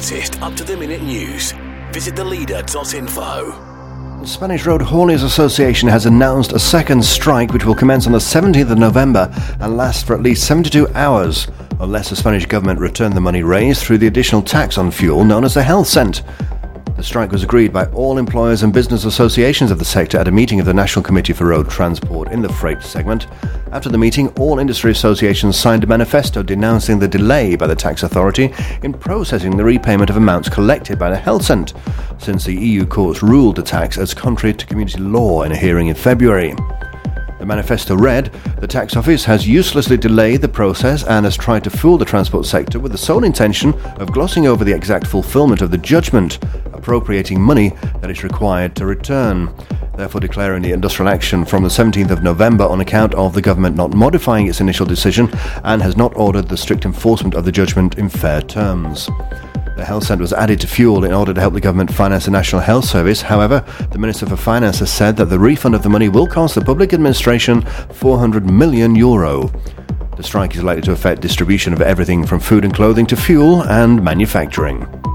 latest up-to-the-minute news. Visit theleader.info. The Spanish Road Hauliers Association has announced a second strike which will commence on the 17th of November and last for at least 72 hours, unless the Spanish government return the money raised through the additional tax on fuel known as the Health Cent. The strike was agreed by all employers and business associations of the sector at a meeting of the National Committee for Road Transport in the freight segment. After the meeting, all industry associations signed a manifesto denouncing the delay by the tax authority in processing the repayment of amounts collected by the Health Cent, since the EU courts ruled the tax as contrary to community law in a hearing in February. The manifesto read, "The tax office has uselessly delayed the process and has tried to fool the transport sector with the sole intention of glossing over the exact fulfilment of the judgment, appropriating money that is required to return, therefore declaring the industrial action from the 17th of November on account of the government not modifying its initial decision and has not ordered the strict enforcement of the judgment in fair terms." The Health Cent was added to fuel in order to help the government finance the National Health Service. However, the Minister for Finance has said that the refund of the money will cost the public administration €400 million. The strike is likely to affect distribution of everything from food and clothing to fuel and manufacturing.